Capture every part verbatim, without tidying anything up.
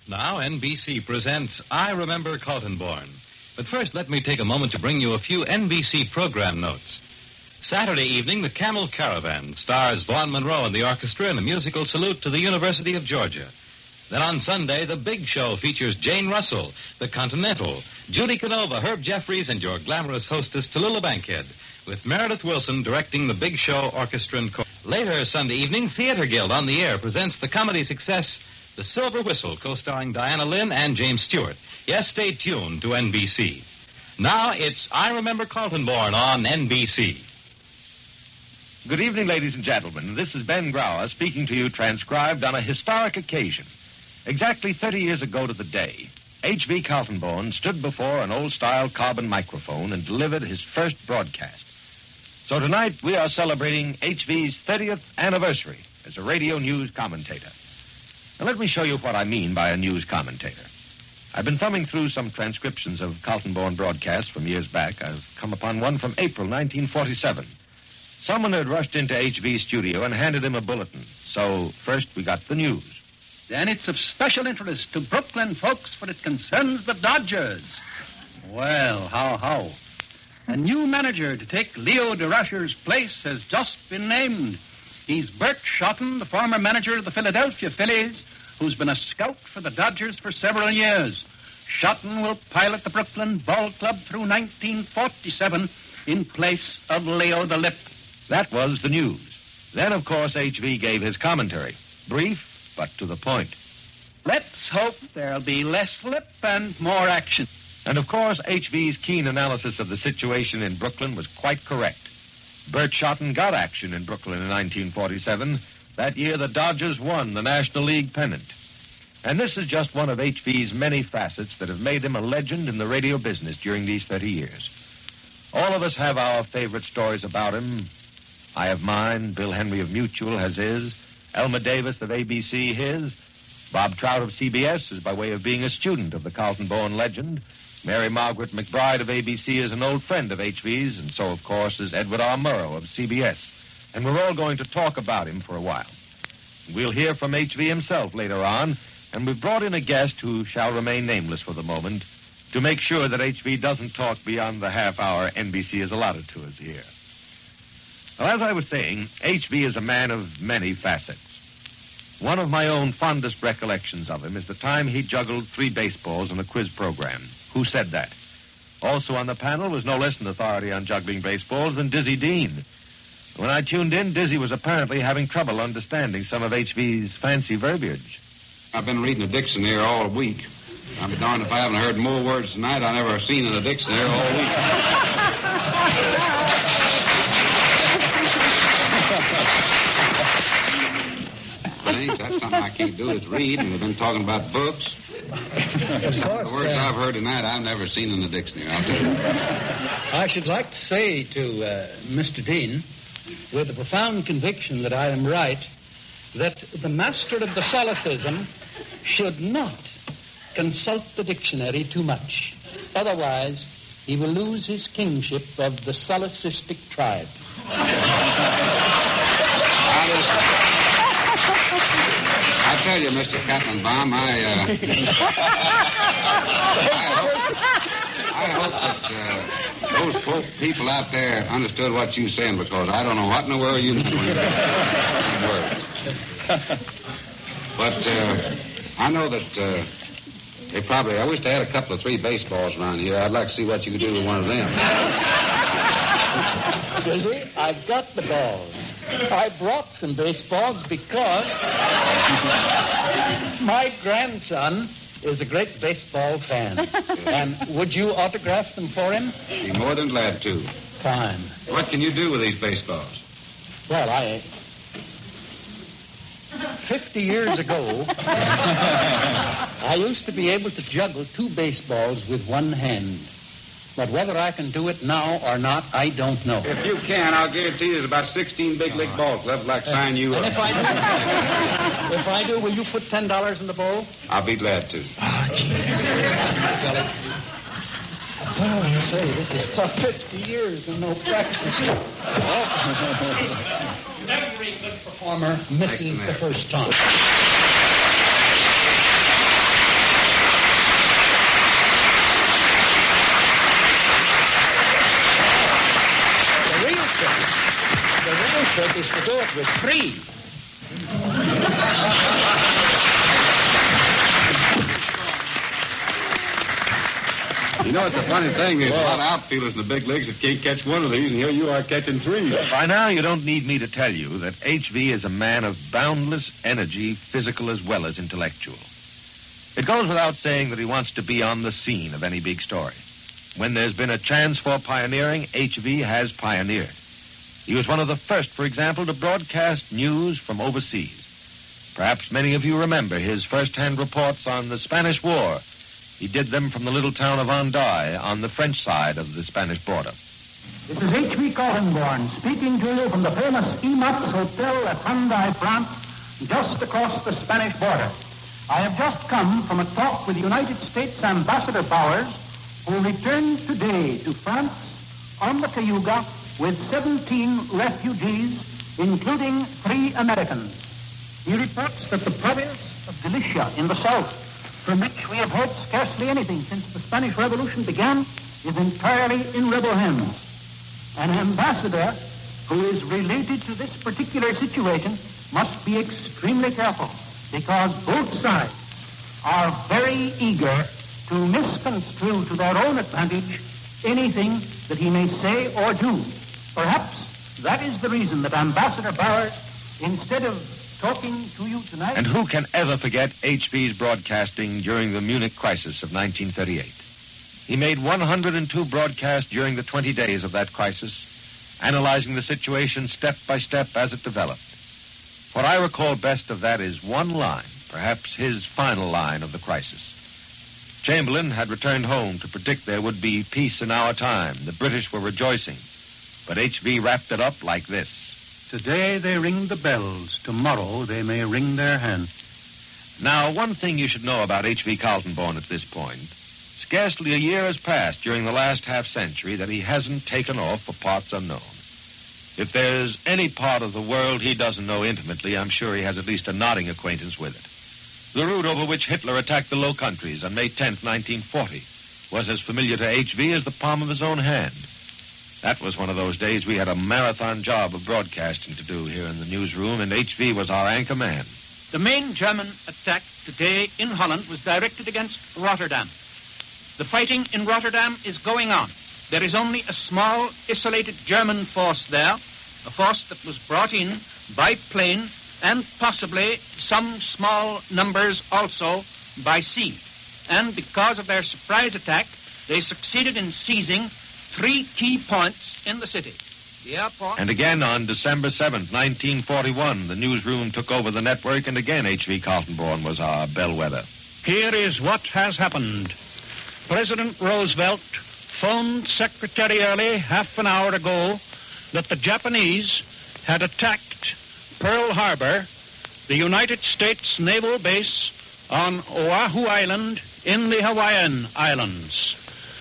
Now, N B C presents I Remember Kaltenborn. But first, let me take a moment to bring you a few N B C program notes. Saturday evening, the Camel Caravan stars Vaughn Monroe and the orchestra in a musical salute to the University of Georgia. Then on Sunday, The Big Show features Jane Russell, The Continental, Judy Canova, Herb Jeffries, and your glamorous hostess, Tallulah Bankhead, with Meredith Wilson directing The Big Show Orchestra and Chorus. Later Sunday evening, Theater Guild on the Air presents the comedy success The Silver Whistle, co-starring Diana Lynn and James Stewart. Yes, stay tuned to N B C. Now it's I Remember Kaltenborn on N B C. Good evening, ladies and gentlemen. This is Ben Grauer speaking to you, transcribed on a historic occasion. Exactly thirty years ago to the day, H V Kaltenborn stood before an old-style carbon microphone and delivered his first broadcast. So tonight we are celebrating H V's thirtieth anniversary as a radio news commentator. Now let me show you what I mean by a news commentator. I've been thumbing through some transcriptions of Kaltenborn broadcasts from years back. I've come upon one from April nineteen forty-seven. Someone had rushed into H V's studio and handed him a bulletin. So first we got the news. Then it's of special interest to Brooklyn folks, for it concerns the Dodgers. Well, how, how? A new manager to take Leo DeRusher's place has just been named. He's Bert Shotton, the former manager of the Philadelphia Phillies, who's been a scout for the Dodgers for several years. Shotton will pilot the Brooklyn Ball Club through nineteen forty-seven in place of Leo the Lip. That was the news. Then, of course, H V gave his commentary. Brief, but to the point. Let's hope there'll be less lip and more action. And, of course, H V's keen analysis of the situation in Brooklyn was quite correct. Bert Shotton got action in Brooklyn in nineteen forty-seven. That year, the Dodgers won the National League pennant. And this is just one of H V's many facets that have made him a legend in the radio business during these thirty years. All of us have our favorite stories about him. I have mine. Bill Henry of Mutual has his. Elmer Davis of A B C his. Bob Trout of C B S is by way of being a student of the Kaltenborn legend. Mary Margaret McBride of A B C is an old friend of H V's, and so, of course, is Edward R. Murrow of C B S. And we're all going to talk about him for a while. We'll hear from H V himself later on, and we've brought in a guest who shall remain nameless for the moment to make sure that H V doesn't talk beyond the half hour N B C has allotted to us here. Well, as I was saying, H V is a man of many facets. One of my own fondest recollections of him is the time he juggled three baseballs in a quiz program. Who said that? Also on the panel was no less an authority on juggling baseballs than Dizzy Dean. When I tuned in, Dizzy was apparently having trouble understanding some of H V's fancy verbiage. I've been reading the dictionary all week. I'm darned if I haven't heard more words tonight I never seen in the dictionary all week. Thanks. That's something I can't do is read, and we've been talking about books. Of Some course, of the words uh, I've heard tonight I've never seen in the dictionary, I'll tell you. I should like to say to uh, Mister Dean, with a profound conviction that I am right, that the master of the solecism should not consult the dictionary too much. Otherwise, he will lose his kingship of the solicistic tribe. I tell you, Mister Kattenbaum, I, uh, I hope, I hope that uh, those folk, people out there understood what you were saying, because I don't know what in the world you meant when you said. But uh, I know that uh, they probably, I wish they had a couple of three baseballs around here. I'd like to see what you could do with one of them. Dizzy, I've got the balls. I brought some baseballs because my grandson is a great baseball fan. And would you autograph them for him? Be more than glad to. Fine. What can you do with these baseballs? Well, I... Fifty years ago, I used to be able to juggle two baseballs with one hand. But whether I can do it now or not, I don't know. If you can, I'll guarantee you there's about sixteen big league ball clubs like sign you and up. if I do, if I do, will you put ten dollars in the bowl? I'll be glad to. Ah, gee. Oh, say, this is tough. Fifty years and no practice. Every good performer misses the first time. three. You know, it's a funny thing. There's a lot of outfielders in the big leagues that can't catch one of these, and here you are catching three. By now, you don't need me to tell you that H V is a man of boundless energy, physical as well as intellectual. It goes without saying that he wants to be on the scene of any big story. When there's been a chance for pioneering, H V has pioneered. He was one of the first, for example, to broadcast news from overseas. Perhaps many of you remember his first-hand reports on the Spanish War. He did them from the little town of Hendaye on the French side of the Spanish border. This is H V Kaltenborn speaking to you from the famous Imax Hotel at Hendaye, France, just across the Spanish border. I have just come from a talk with the United States Ambassador Bowers, who returns today to France on the Cayuga with seventeen refugees, including three Americans. He reports that the province of Galicia in the south, from which we have heard scarcely anything since the Spanish Revolution began, is entirely in rebel hands. An ambassador who is related to this particular situation must be extremely careful, because both sides are very eager to misconstrue to their own advantage anything that he may say or do. Perhaps that is the reason that Ambassador Bowers, instead of talking to you tonight... And who can ever forget H V's broadcasting during the Munich crisis of nineteen thirty-eight? He made one hundred two broadcasts during the twenty days of that crisis, analyzing the situation step by step as it developed. What I recall best of that is one line, perhaps his final line of the crisis. Chamberlain had returned home to predict there would be peace in our time. The British were rejoicing. But H V wrapped it up like this. Today they ring the bells. Tomorrow they may wring their hands. Now, one thing you should know about H V Kaltenborn at this point. Scarcely a year has passed during the last half-century that he hasn't taken off for parts unknown. If there's any part of the world he doesn't know intimately, I'm sure he has at least a nodding acquaintance with it. The route over which Hitler attacked the Low Countries on May tenth, nineteen forty, was as familiar to H V as the palm of his own hand. That was one of those days we had a marathon job of broadcasting to do here in the newsroom, and H V was our anchor man. The main German attack today in Holland was directed against Rotterdam. The fighting in Rotterdam is going on. There is only a small, isolated German force there, a force that was brought in by plane and possibly some small numbers also by sea. And because of their surprise attack, they succeeded in seizing three key points in the city. The airport... And again on December seventh, nineteen forty-one, the newsroom took over the network, and again H V Kaltenborn was our bellwether. Here is what has happened. President Roosevelt phoned Secretary Early half an hour ago that the Japanese had attacked Pearl Harbor, the United States naval base on Oahu Island in the Hawaiian Islands.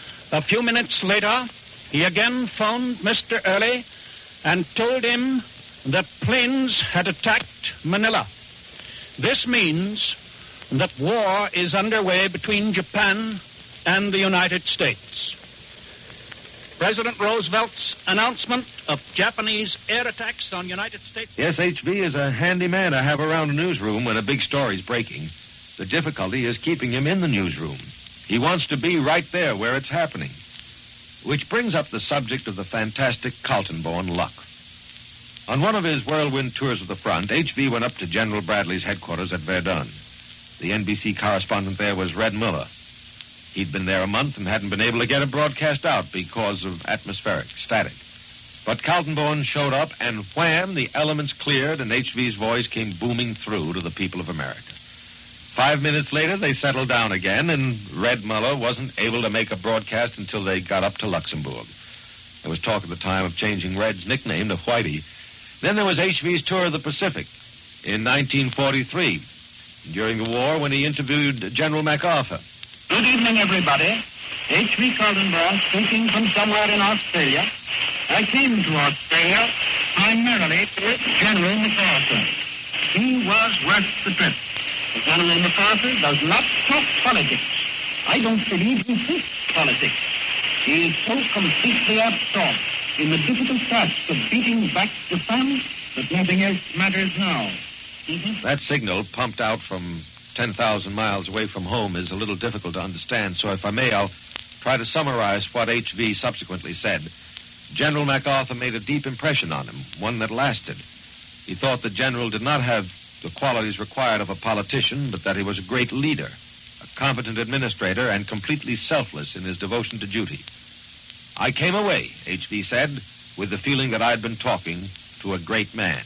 A few minutes later, he again phoned Mister Early and told him that planes had attacked Manila. This means that war is underway between Japan and the United States. President Roosevelt's announcement of Japanese air attacks on United States... Yes, H V is a handy man to have around a newsroom when a big story's breaking. The difficulty is keeping him in the newsroom. He wants to be right there where it's happening. Which brings up the subject of the fantastic Kaltenborn luck. On one of his whirlwind tours of the front, H V went up to General Bradley's headquarters at Verdun. The N B C correspondent there was Red Miller. He'd been there a month and hadn't been able to get a broadcast out because of atmospheric static. But Kaltenborn showed up, and wham, the elements cleared, and H V's voice came booming through to the people of America. Five minutes later, they settled down again, and Red Muller wasn't able to make a broadcast until they got up to Luxembourg. There was talk at the time of changing Red's nickname to Whitey. Then there was H V's tour of the Pacific in nineteen forty-three, during the war when he interviewed General MacArthur. Good evening, everybody. H V Kaltenborn speaking from somewhere in Australia. I came to Australia primarily to meet General MacArthur. He was worth the trip. General MacArthur does not talk politics. I don't believe he thinks politics. He is so completely absorbed in the difficult task of beating back Japan But nothing else matters now. Mm-hmm. That signal, pumped out from ten thousand miles away from home, is a little difficult to understand, so if I may, I'll try to summarize what H V subsequently said. General MacArthur made a deep impression on him, one that lasted. He thought the general did not have the qualities required of a politician, but that he was a great leader, a competent administrator, and completely selfless in his devotion to duty. I came away, H V said, with the feeling that I'd been talking to a great man.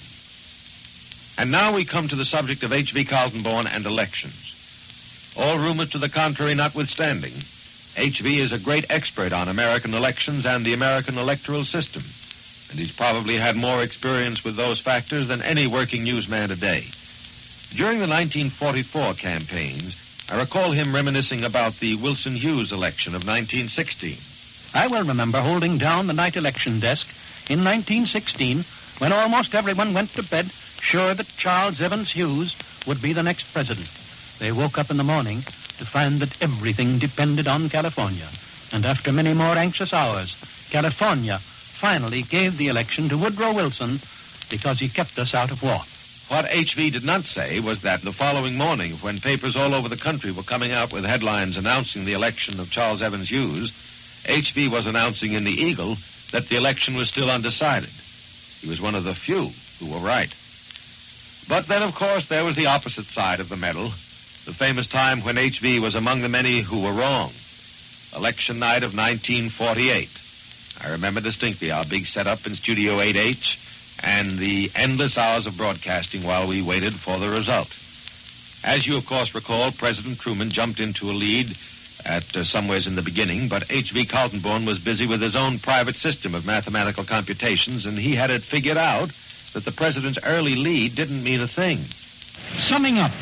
And now we come to the subject of H V Kaltenborn and elections. All rumors to the contrary notwithstanding, H V is a great expert on American elections and the American electoral system, and he's probably had more experience with those factors than any working newsman today. During the nineteen forty-four campaigns, I recall him reminiscing about the Wilson Hughes election of nineteen sixteen. I will remember holding down the night election desk in nineteen sixteen when almost everyone went to bed sure that Charles Evans Hughes would be the next president. They woke up in the morning to find that everything depended on California. And after many more anxious hours, California finally gave the election to Woodrow Wilson because he kept us out of war. What H V did not say was that the following morning, when papers all over the country were coming out with headlines announcing the election of Charles Evans Hughes, H V was announcing in the Eagle that the election was still undecided. He was one of the few who were right. But then, of course, there was the opposite side of the medal, the famous time when H V was among the many who were wrong. Election night of nineteen forty-eight. I remember distinctly our big setup in Studio eight H and the endless hours of broadcasting while we waited for the result. As you, of course, recall, President Truman jumped into a lead at uh, somewheres in the beginning, but H V Kaltenborn was busy with his own private system of mathematical computations, and he had it figured out that the president's early lead didn't mean a thing. Summing up,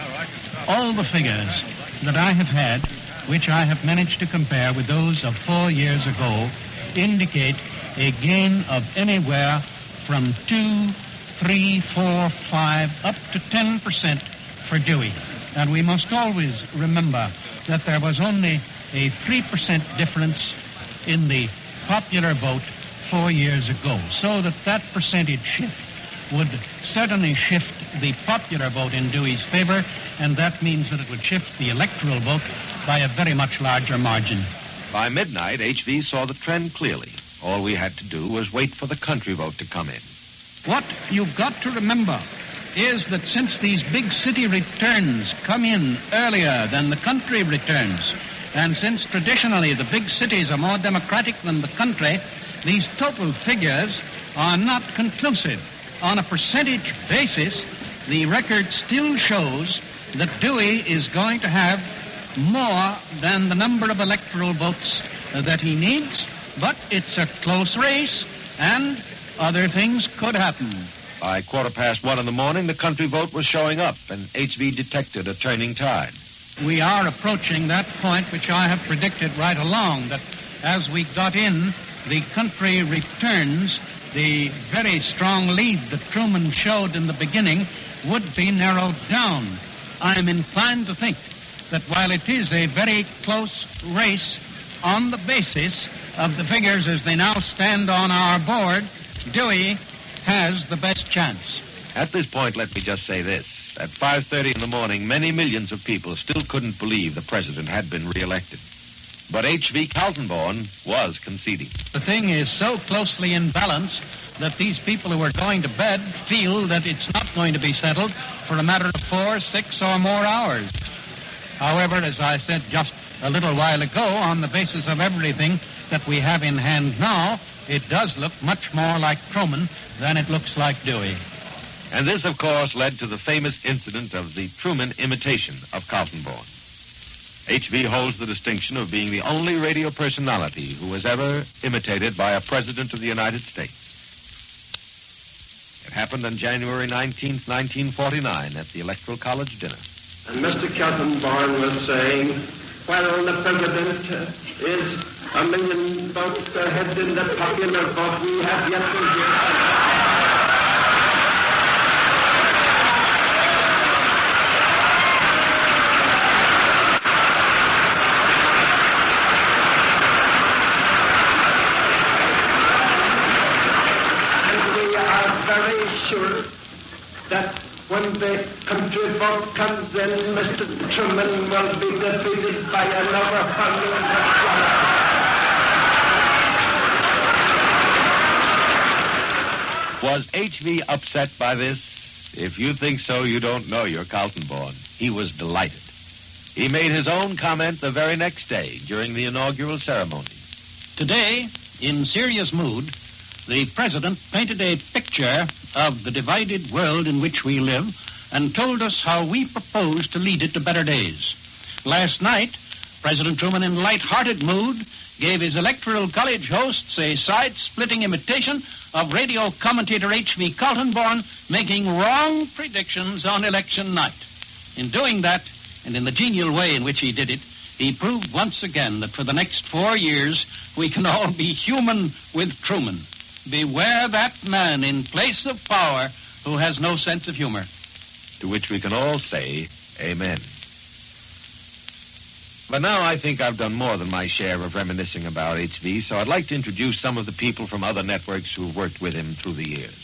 all the figures that I have had, which I have managed to compare with those of four years ago, indicate a gain of anywhere from two, three, four, five, up to ten percent for Dewey. And we must always remember that there was only a three percent difference in the popular vote four years ago, so that that percentage shift would certainly shift the popular vote in Dewey's favor, and that means that it would shift the electoral vote by a very much larger margin. By midnight, H V saw the trend clearly. All we had to do was wait for the country vote to come in. What you've got to remember is that since these big city returns come in earlier than the country returns, and since traditionally the big cities are more democratic than the country, these total figures are not conclusive. On a percentage basis, the record still shows that Dewey is going to have more than the number of electoral votes uh, that he needs, but it's a close race, and other things could happen. By quarter past one in the morning, the country vote was showing up, and H V detected a turning tide. We are approaching that point which I have predicted right along, that as we got in, the country returns, the very strong lead that Truman showed in the beginning would be narrowed down. I am inclined to think that while it is a very close race on the basis of the figures as they now stand on our board, Dewey has the best chance. At this point, let me just say this. At five thirty in the morning, many millions of people still couldn't believe the president had been reelected. But H V Kaltenborn was conceding. The thing is so closely in balance that these people who are going to bed feel that it's not going to be settled for a matter of four, six, or more hours. However, as I said just a little while ago, on the basis of everything that we have in hand now, it does look much more like Truman than it looks like Dewey. And this, of course, led to the famous incident of the Truman imitation of Kaltenborn. H V holds the distinction of being the only radio personality who was ever imitated by a president of the United States. It happened on January nineteenth, nineteen forty-nine, at the Electoral College dinner. And Mister Kaltenborn was saying, well, the president uh, is a million votes ahead in the popular vote. We have yet to hear. Sure when the country vote comes in, Mister Truman will be defeated by an overwhelming majority. Was H V upset by this? If you think so, you don't know your Kaltenborn. He was delighted. He made his own comment the very next day during the inaugural ceremony. Today, in serious mood, the President painted a picture of the divided world in which we live and told us how we propose to lead it to better days. Last night, President Truman, in light-hearted mood, gave his Electoral College hosts a side-splitting imitation of radio commentator H V Kaltenborn making wrong predictions on election night. In doing that, and in the genial way in which he did it, he proved once again that for the next four years we can all be human with Truman. Beware that man in place of power who has no sense of humor. To which we can all say, amen. But now I think I've done more than my share of reminiscing about H V, so I'd like to introduce some of the people from other networks who've worked with him through the years.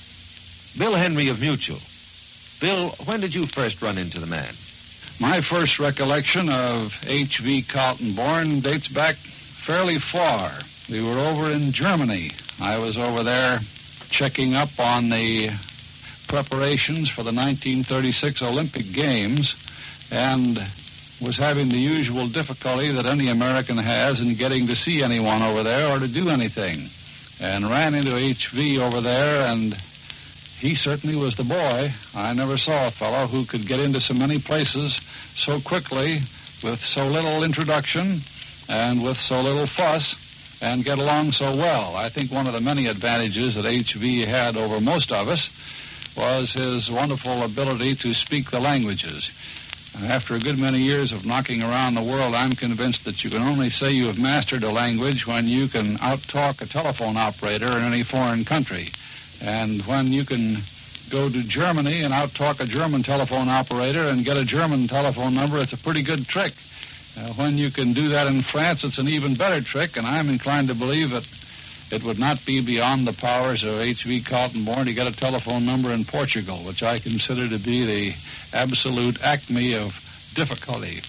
Bill Henry of Mutual. Bill, when did you first run into the man? My first recollection of H V Kaltenborn dates back fairly far. We were over in Germany. I was over there checking up on the preparations for the nineteen thirty-six Olympic Games and was having the usual difficulty that any American has in getting to see anyone over there or to do anything. And ran into H V over there, and he certainly was the boy. I never saw a fellow who could get into so many places so quickly with so little introduction and with so little fuss and get along so well. I think one of the many advantages that H V had over most of us was his wonderful ability to speak the languages. After a good many years of knocking around the world, I'm convinced that you can only say you have mastered a language when you can out-talk a telephone operator in any foreign country. And when you can go to Germany and out-talk a German telephone operator and get a German telephone number, it's a pretty good trick. Uh, when you can do that in France, it's an even better trick, and I'm inclined to believe that it would not be beyond the powers of H V Kaltenborn to get a telephone number in Portugal, which I consider to be the absolute acme of difficulty.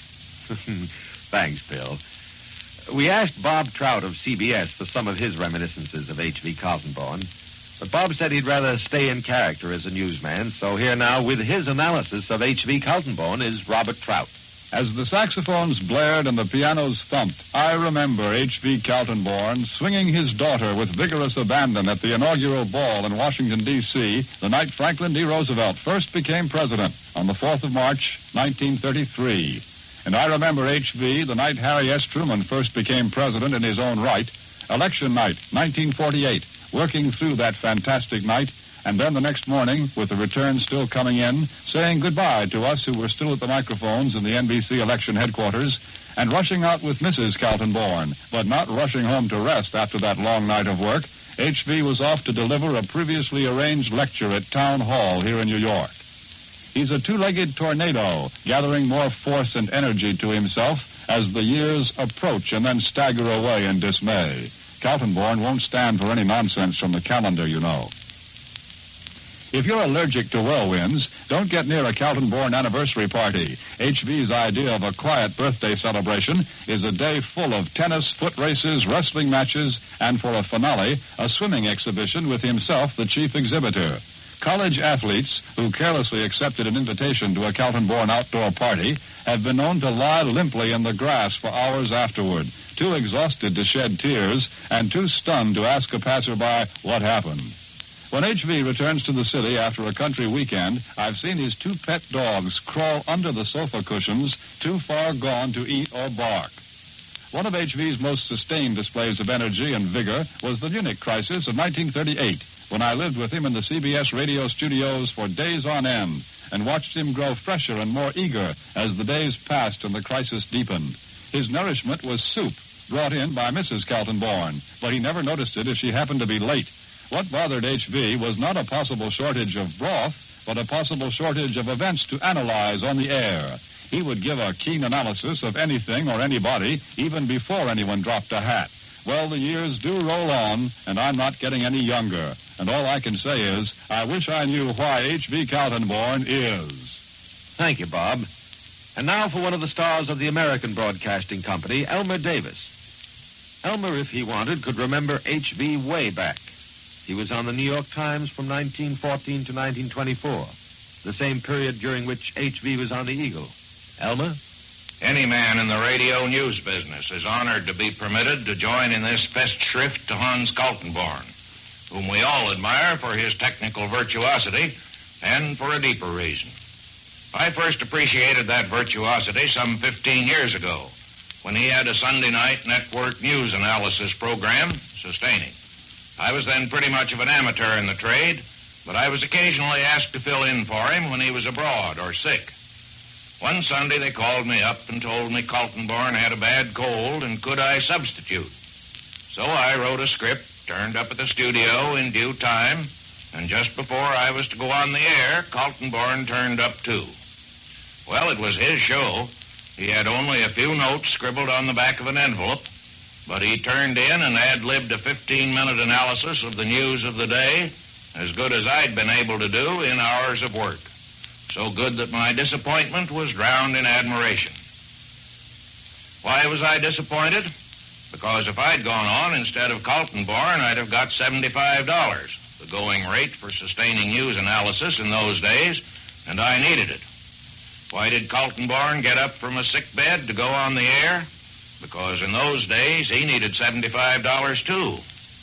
Thanks, Bill. We asked Bob Trout of C B S for some of his reminiscences of H V Kaltenborn, but Bob said he'd rather stay in character as a newsman, so here now with his analysis of H V Kaltenborn is Robert Trout. As the saxophones blared and the pianos thumped, I remember H V Kaltenborn swinging his daughter with vigorous abandon at the inaugural ball in Washington, D C, the night Franklin D. Roosevelt first became president on the fourth of March, nineteen thirty-three. And I remember H V the night Harry S. Truman first became president in his own right, election night, nineteen forty-eight, working through that fantastic night, and then the next morning, with the return still coming in, saying goodbye to us who were still at the microphones in the N B C election headquarters, and rushing out with Missus Kaltenborn, but not rushing home to rest after that long night of work. H V was off to deliver a previously arranged lecture at Town Hall here in New York. He's a two-legged tornado, gathering more force and energy to himself as the years approach and then stagger away in dismay. Kaltenborn won't stand for any nonsense from the calendar, you know. If you're allergic to whirlwinds, don't get near a Kaltenborn anniversary party. H V's idea of a quiet birthday celebration is a day full of tennis, foot races, wrestling matches, and for a finale, a swimming exhibition with himself the chief exhibitor. College athletes who carelessly accepted an invitation to a Kaltenborn outdoor party have been known to lie limply in the grass for hours afterward, too exhausted to shed tears and too stunned to ask a passerby what happened. When H V returns to the city after a country weekend, I've seen his two pet dogs crawl under the sofa cushions, too far gone to eat or bark. One of H V's most sustained displays of energy and vigor was the Munich crisis of nineteen thirty-eight, when I lived with him in the C B S radio studios for days on end and watched him grow fresher and more eager as the days passed and the crisis deepened. His nourishment was soup, brought in by Missus Kaltenborn, but he never noticed it if she happened to be late. What bothered H V was not a possible shortage of broth, but a possible shortage of events to analyze on the air. He would give a keen analysis of anything or anybody even before anyone dropped a hat. Well, the years do roll on, and I'm not getting any younger. And all I can say is, I wish I knew why H V Kaltenborn is. Thank you, Bob. And now for one of the stars of the American Broadcasting Company, Elmer Davis. Elmer, if he wanted, could remember H V way back. He was on the New York Times from nineteen fourteen to nineteen twenty-four, the same period during which H V was on the Eagle. Elmer? Any man in the radio news business is honored to be permitted to join in this festschrift to Hans Kaltenborn, whom we all admire for his technical virtuosity and for a deeper reason. I first appreciated that virtuosity some fifteen years ago when he had a Sunday night network news analysis program, Sustaining. I was then pretty much of an amateur in the trade, but I was occasionally asked to fill in for him when he was abroad or sick. One Sunday they called me up and told me Kaltenborn had a bad cold and could I substitute. So I wrote a script, turned up at the studio in due time, and just before I was to go on the air, Kaltenborn turned up too. Well, it was his show. He had only a few notes scribbled on the back of an envelope, but he turned in and ad-libbed a fifteen-minute analysis of the news of the day, as good as I'd been able to do in hours of work. So good that my disappointment was drowned in admiration. Why was I disappointed? Because if I'd gone on instead of Kaltenborn, I'd have got seventy-five dollars, the going rate for sustaining news analysis in those days, and I needed it. Why did Kaltenborn get up from a sick bed to go on the air? Because in those days, he needed seventy-five dollars, too.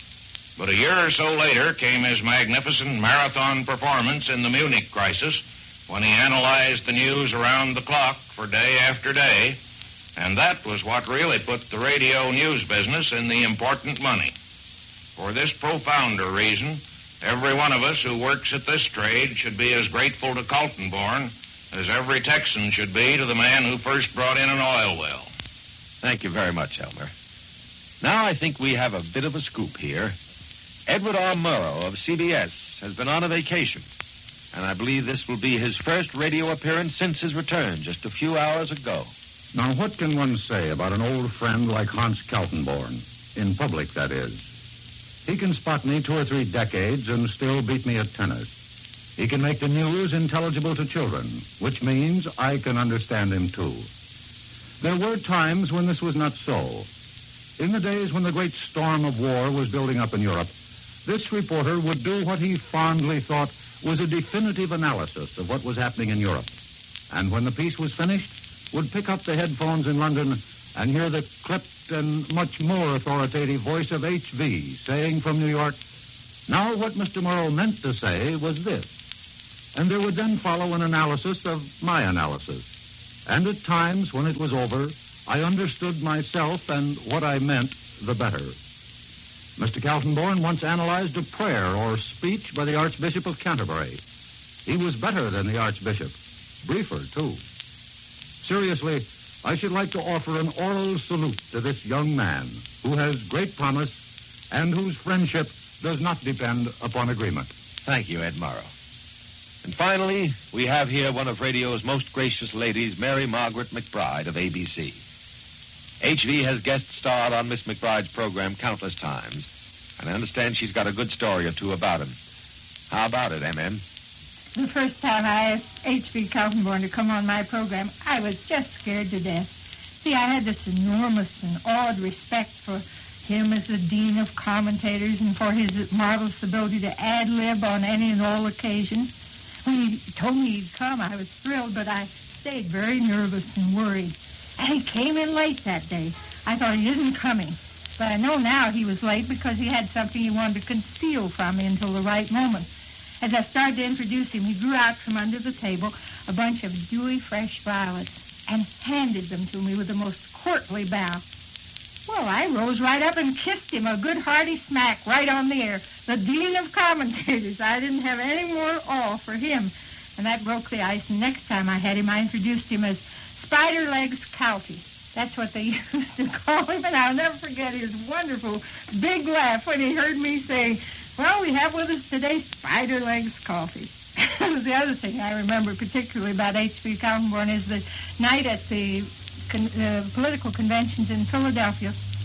But a year or so later came his magnificent marathon performance in the Munich crisis, when he analyzed the news around the clock for day after day, and that was what really put the radio news business in the important money. For this profounder reason, every one of us who works at this trade should be as grateful to Kaltenborn as every Texan should be to the man who first brought in an oil well. Thank you very much, Elmer. Now I think we have a bit of a scoop here. Edward R. Murrow of C B S has been on a vacation, and I believe this will be his first radio appearance since his return just a few hours ago. Now, what can one say about an old friend like Hans Kaltenborn? In public, that is. He can spot me two or three decades and still beat me at tennis. He can make the news intelligible to children, which means I can understand him, too. There were times when this was not so. In the days when the great storm of war was building up in Europe, this reporter would do what he fondly thought was a definitive analysis of what was happening in Europe. And when the piece was finished, would pick up the headphones in London and hear the clipped and much more authoritative voice of H V saying from New York, "Now what Mister Murrow meant to say was this." And there would then follow an analysis of my analysis. And at times, when it was over, I understood myself and what I meant the better. Mister Kaltenborn once analyzed a prayer or speech by the Archbishop of Canterbury. He was better than the Archbishop. Briefer, too. Seriously, I should like to offer an oral salute to this young man who has great promise and whose friendship does not depend upon agreement. Thank you, Ed Morrow. And finally, we have here one of radio's most gracious ladies, Mary Margaret McBride of A B C. H V has guest starred on Miss McBride's program countless times, and I understand she's got a good story or two about him. How about it, M M? The first time I asked H V Kaltenborn to come on my program, I was just scared to death. See, I had this enormous and awed respect for him as the dean of commentators and for his marvelous ability to ad-lib on any and all occasions. When he told me he'd come, I was thrilled, but I stayed very nervous and worried. And he came in late that day. I thought he isn't coming. But I know now he was late because he had something he wanted to conceal from me until the right moment. As I started to introduce him, he drew out from under the table a bunch of dewy, fresh violets and handed them to me with the most courtly bow. Well, I rose right up and kissed him a good hearty smack right on the air. The dean of commentators. I didn't have any more awe for him. And that broke the ice. And next time I had him, I introduced him as Spider Legs Calty. That's what they used to call him. And I'll never forget his wonderful big laugh when he heard me say, "Well, we have with us today Spider Legs Coffee." The other thing I remember particularly about H V Kaltenborn is the night at the con- uh, political conventions in Philadelphia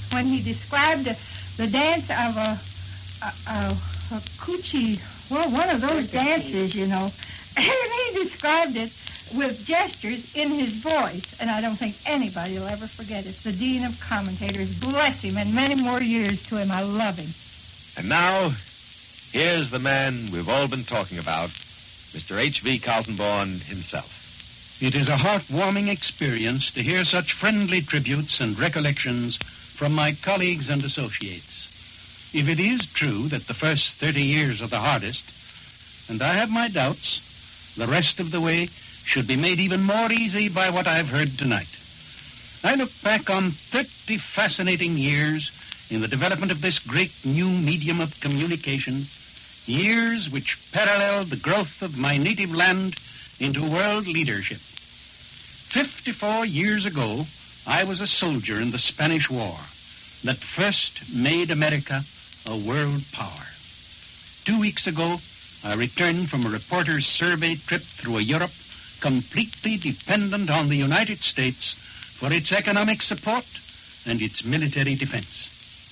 when he described the, the dance of a, a, a, a coochie, well, one of those dances, you know. And he described it with gestures in his voice, and I don't think anybody will ever forget it. The Dean of Commentators, bless him, and many more years to him. I love him. And now, here's the man we've all been talking about, Mister H V Kaltenborn himself. It is a heartwarming experience to hear such friendly tributes and recollections from my colleagues and associates. If it is true that the first thirty years are the hardest, and I have my doubts, the rest of the way should be made even more easy by what I've heard tonight. I look back on thirty fascinating years in the development of this great new medium of communication, years which paralleled the growth of my native land into world leadership. Fifty-four years ago, I was a soldier in the Spanish War that first made America a world power. Two weeks ago, I returned from a reporter's survey trip through a Europe completely dependent on the United States for its economic support and its military defense.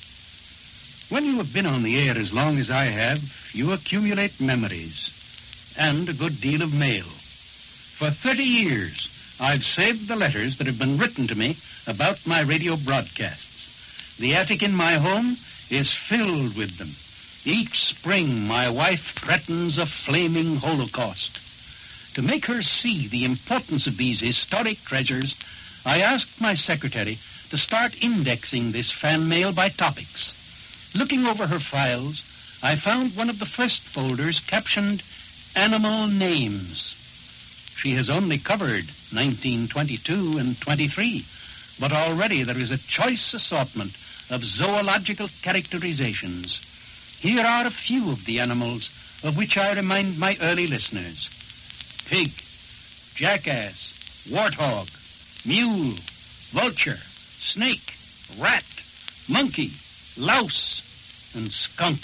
When you have been on the air as long as I have, you accumulate memories and a good deal of mail. For thirty years, I've saved the letters that have been written to me about my radio broadcasts. The attic in my home is filled with them. Each spring, my wife threatens a flaming holocaust. To make her see the importance of these historic treasures, I asked my secretary to start indexing this fan mail by topics. Looking over her files, I found one of the first folders captioned Animal Names. She has only covered nineteen twenty-two and twenty-three, but already there is a choice assortment of zoological characterizations. Here are a few of the animals of which I remind my early listeners. Pig, jackass, warthog, mule, vulture, snake, rat, monkey, louse, and skunk.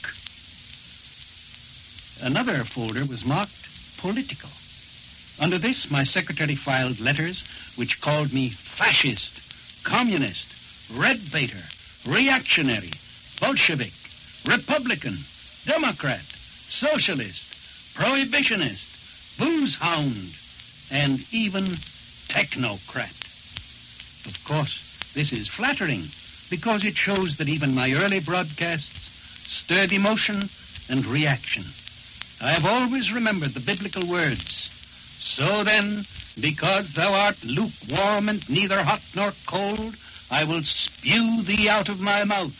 Another folder was marked political. Under this, my secretary filed letters which called me fascist, communist, red baiter, reactionary, Bolshevik, Republican, Democrat, Socialist, Prohibitionist, Booze Hound, and even Technocrat. Of course, this is flattering because it shows that even my early broadcasts stirred emotion and reaction. I have always remembered the biblical words, "So then, because thou art lukewarm and neither hot nor cold, I will spew thee out of my mouth."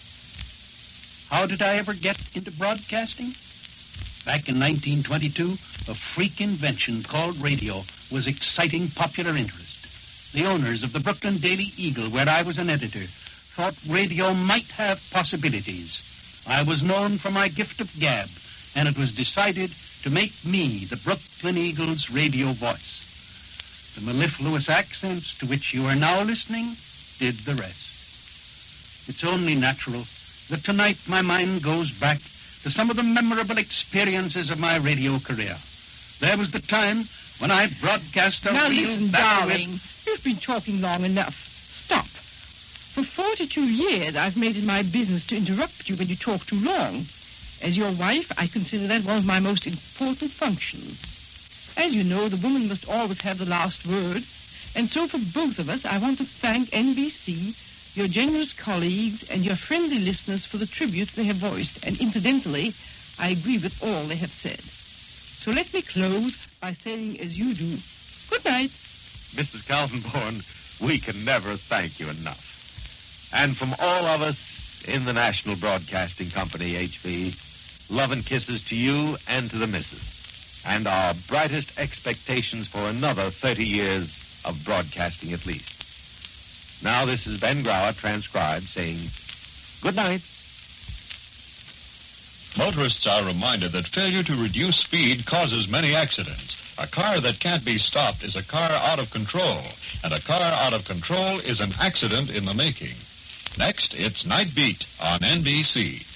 How did I ever get into broadcasting? Back in nineteen twenty-two, a freak invention called radio was exciting popular interest. The owners of the Brooklyn Daily Eagle, where I was an editor, thought radio might have possibilities. I was known for my gift of gab, and it was decided to make me the Brooklyn Eagle's radio voice. The mellifluous accents to which you are now listening did the rest. It's only natural that tonight my mind goes back to some of the memorable experiences of my radio career. There was the time when I broadcast a Now real listen, battle with- darling. You've been talking long enough. Stop. For forty-two years, I've made it my business to interrupt you when you talk too long. As your wife, I consider that one of my most important functions. As you know, the woman must always have the last word. And so for both of us, I want to thank N B C, your generous colleagues, and your friendly listeners for the tributes they have voiced. And incidentally, I agree with all they have said. So let me close by saying, as you do, good night. Missus Kaltenborn, we can never thank you enough. And from all of us in the National Broadcasting Company, H V, love and kisses to you and to the missus, and our brightest expectations for another thirty years of broadcasting at least. Now this is Ben Grauer, transcribed, saying good night. Motorists are reminded that failure to reduce speed causes many accidents. A car that can't be stopped is a car out of control, and a car out of control is an accident in the making. Next, it's Night Beat on N B C.